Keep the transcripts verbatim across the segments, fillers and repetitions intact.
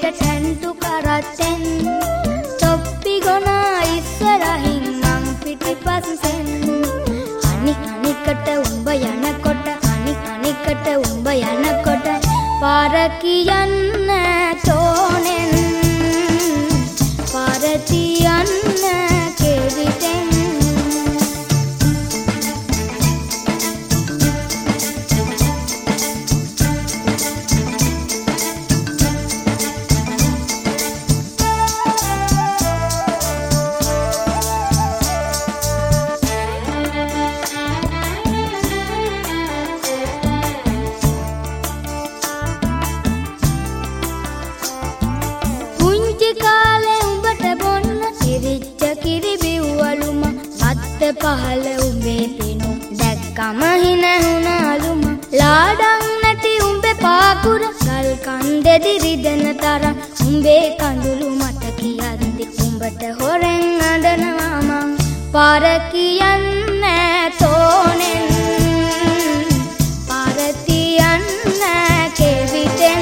ටැන්ටු කරත්තෙන් තොප්පි ගොනා ඉස්සරහින් මං පිටිපස්සෙන් අනික් අනිකට උඹ යනකොට අනික් අනිකට උඹ යනකොට පාර කියන්න තෝනෙන් පාර තියන්න කෙවිතෙන් පහල උඹේ පිනු දැක්කම හිනහුණාලුම ලාඩම් නැති උඹේ පාකුර ගල් කන්දෙදි රිදෙන තරම් උඹේ කඳුළු මට කියද්දි උඹට හොරෙන් අඬනවා මං පාර කියන්නේ තෝනෙන් පාර තියන්න කෙවිතෙන්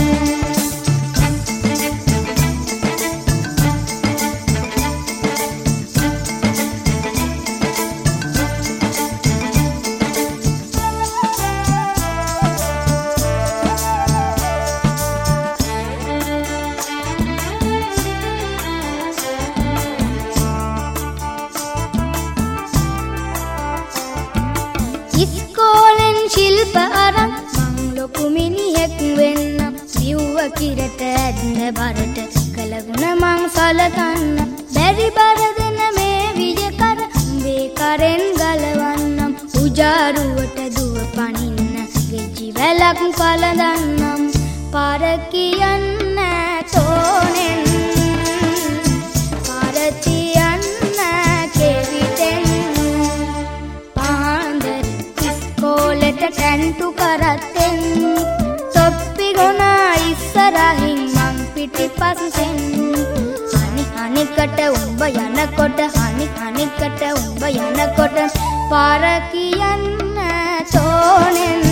ඉස්කෝලෙන් ශිල්ප අරන් මං ලොකු මිනිහෙක් වෙන්නම් සිව්ව කිරට ඇද්න බරට කළගුණ මං සලකන්න බැරි බර දෙන මේ විජ කර උඹේ කරෙන් ගලවන්නම් උජාරුවට දුව පනින්න ගෙජි වැලක් පලදන්නම් පාර කියන්න තෝනෙන් පාර තියන්න කෙවිතෙන් ටැන්ටු කරත්තෙන් තොප්පි ගොනා ඉස්සරහින් මං පිටිපස්සෙන් අනික් අනිකට උඹ යනකොට අනික් අනිකට උඹ යනකොට පාර කියන්න තෝනෙන්